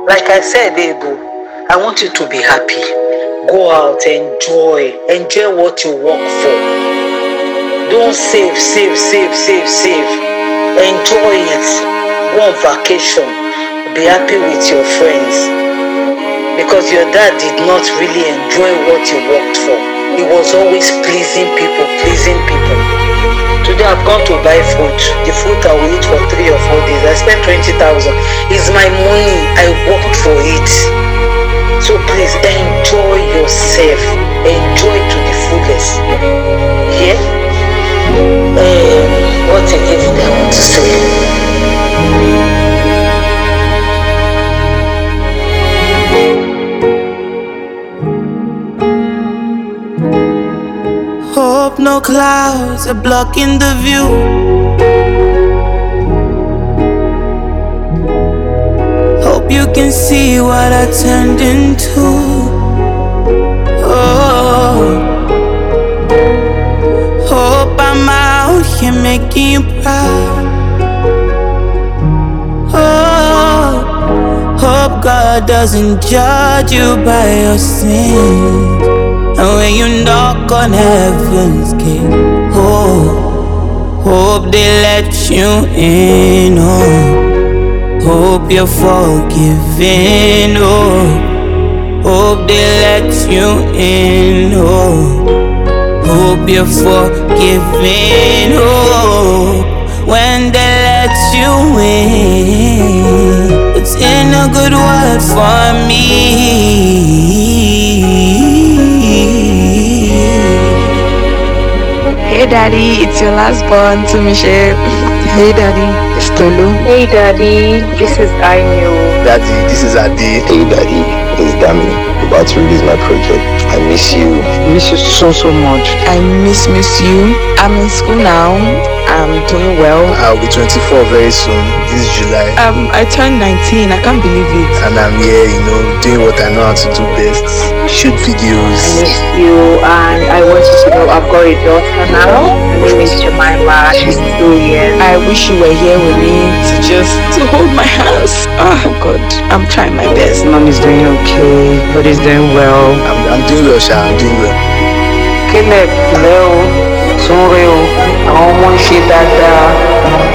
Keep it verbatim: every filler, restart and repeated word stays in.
Like I said, Ego, I want you to be happy. Go out, enjoy. Enjoy what you work for. Don't save, save, save, save, save. Enjoy it. Go on vacation. Be happy with your friends. Because your dad did not really enjoy what he worked for. He was always pleasing people, pleasing people. Today I've gone to buy food. The food I will eat for three or four days. I spent twenty thousand. It's my money. I worked for it. So please enjoy yourself. Enjoy to the fullest. Yeah? Um, what again did I want to say? Hope no clouds are blocking the view. Hope you can see what I turned into. Oh, hope I'm out here making you proud. Oh, hope God doesn't judge you by your sins. And when you knock on heaven's gate, oh, hope they let you in, oh, hope you're forgiven, oh, hope they let you in, oh, hope you're forgiven, oh, when they let you in, it's in a good word for me. Hey daddy, it's your last born to Michelle. Hey daddy, it's Tolu. Hey daddy, this is Ainu. Daddy, this is Adi. Hey daddy, this is Dami. About to release my project. I miss you. I miss you so so much. I miss miss you. I'm in school now. I'm doing well. I'll be twenty-four very soon, this July. Um, I turned nineteen, I can't believe it. And I'm here, you know, doing what I know how to do best. Shoot videos. I miss you, and I want you to know I've got a daughter now. Her name is Jemima. She's two years. I wish you were here with me to just to hold my hands. Oh God, I'm trying my best. Mom is doing okay, but is doing well. I'm, I'm doing well, Sha. I'm doing well. Caleb, Leo, Sunreo, àwọn ọmọ ń ṣe dáadáa.